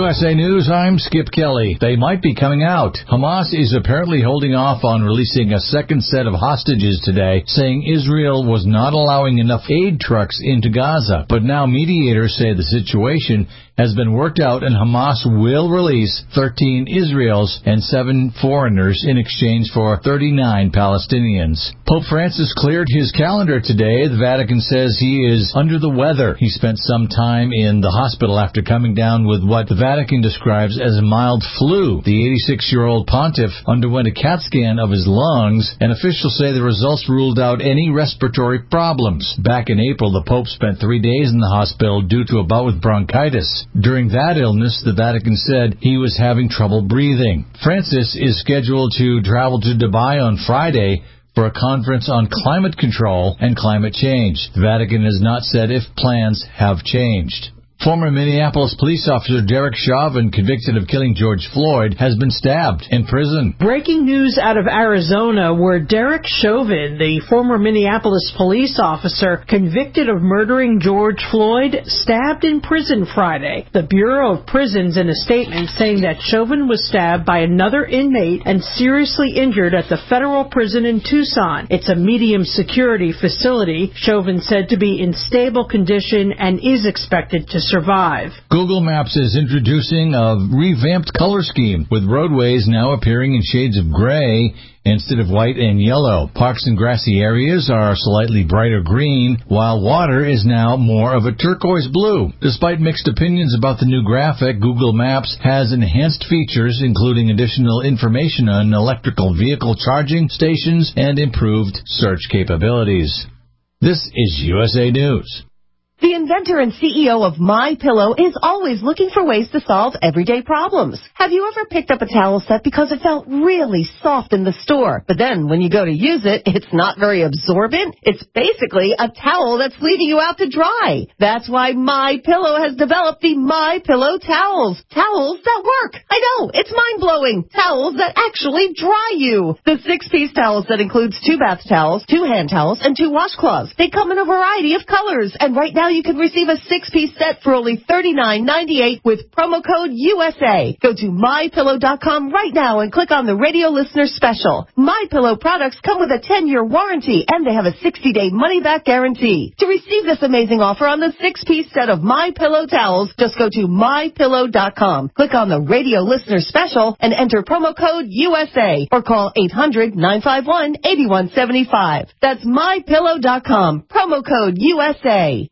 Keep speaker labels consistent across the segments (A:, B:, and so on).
A: USA News, I'm Skip Kelly. They might be coming out. Hamas is apparently holding off on releasing a second set of hostages today, saying Israel was not allowing enough aid trucks into Gaza. But now mediators say the situation has been worked out and Hamas will release 13 Israelis and 7 foreigners in exchange for 39 Palestinians. Pope Francis cleared his calendar today. The Vatican says he is under the weather. He spent some time in the hospital after coming down with what the Vatican describes as a mild flu. The 86-year-old pontiff underwent a CAT scan of his lungs, and officials say the results ruled out any respiratory problems. Back in April, the Pope spent 3 days in the hospital due to a bout with bronchitis. During that illness, the Vatican said he was having trouble breathing. Francis is scheduled to travel to Dubai on Friday for a conference on climate control and climate change. The Vatican has not said if plans have changed. Former Minneapolis police officer Derek Chauvin, convicted of killing George Floyd, has been stabbed in prison.
B: Breaking news out of Arizona, where Derek Chauvin, the former Minneapolis police officer convicted of murdering George Floyd, stabbed in prison Friday. The Bureau of Prisons in a statement saying that Chauvin was stabbed by another inmate and seriously injured at the federal prison in Tucson. It's a medium security facility. Chauvin said to be in stable condition and is expected to survive.
A: Google Maps is introducing a revamped color scheme, with roadways now appearing in shades of gray instead of white and yellow. Parks and grassy areas are slightly brighter green, while water is now more of a turquoise blue. Despite mixed opinions about the new graphic, Google Maps has enhanced features, including additional information on electrical vehicle charging stations and improved search capabilities. This is USA News.
C: The inventor and CEO of MyPillow is always looking for ways to solve everyday problems. Have you ever picked up a towel set because it felt really soft in the store, but then when you go to use it, it's not very absorbent? It's basically a towel that's leaving you out to dry. That's why MyPillow has developed the MyPillow towels. Towels that work. I know, it's mind-blowing. Towels that actually dry you. The 6-piece towel set includes 2 bath towels, 2 hand towels, and 2 washcloths. They come in a variety of colors, and right now you can receive a 6-piece set for only $39.98 with promo code USA. Go to MyPillow.com right now and click on the radio listener special. MyPillow products come with a 10-year warranty, and they have a 60-day money-back guarantee. To receive this amazing offer on the 6-piece set of MyPillow towels, just go to MyPillow.com. Click on the radio listener special and enter promo code USA or call 800-951-8175. That's MyPillow.com. Promo code USA.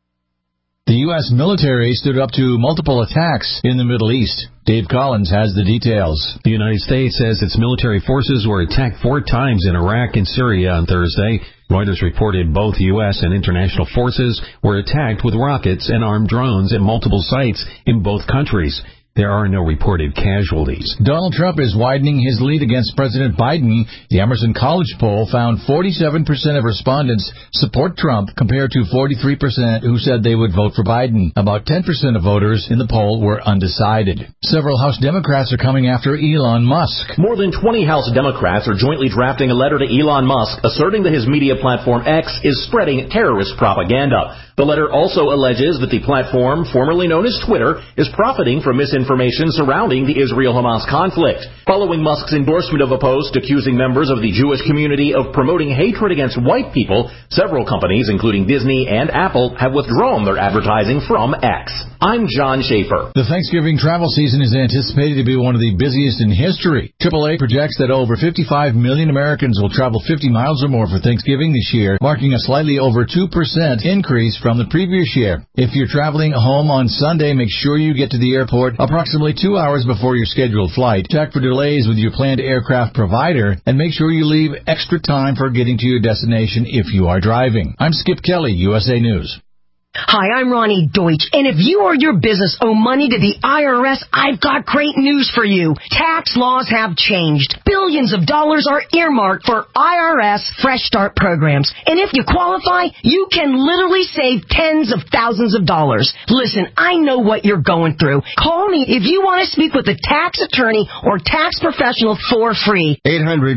A: The U.S. military stood up to multiple attacks in the Middle East. Dave Collins has the details.
D: The United States says its military forces were attacked 4 times in Iraq and Syria on Thursday. Reuters reported both U.S. and international forces were attacked with rockets and armed drones at multiple sites in both countries. There are no reported casualties.
A: Donald Trump is widening his lead against President Biden. The Emerson College poll found 47% of respondents support Trump compared to 43% who said they would vote for Biden. About 10% of voters in the poll were undecided. Several House Democrats are coming after Elon Musk.
E: More than 20 House Democrats are jointly drafting a letter to Elon Musk asserting that his media platform X is spreading terrorist propaganda. The letter also alleges that the platform, formerly known as Twitter, is profiting from misinformation surrounding the Israel-Hamas conflict. Following Musk's endorsement of a post accusing members of the Jewish community of promoting hatred against white people, several companies, including Disney and Apple, have withdrawn their advertising from X. I'm John Schaefer.
A: The Thanksgiving travel season is anticipated to be one of the busiest in history. AAA projects that over 55 million Americans will travel 50 miles or more for Thanksgiving this year, marking a slightly over 2% increase from the previous year. If you're traveling home on Sunday, make sure you get to the airport approximately 2 hours before your scheduled flight. Check for delays with your planned aircraft provider, and make sure you leave extra time for getting to your destination if you are driving. I'm Skip Kelly, USA News.
F: Hi, I'm Ronnie Deutsch, and if you or your business owe money to the IRS, I've got great news for you. Tax laws have changed. Billions of dollars are earmarked for IRS Fresh Start programs, and if you qualify, you can literally save tens of thousands of dollars. Listen, I know what you're going through. Call me if you want to speak with a tax attorney or tax professional for free.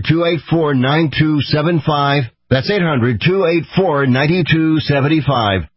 G: 800-284-9275. That's 800-284-9275.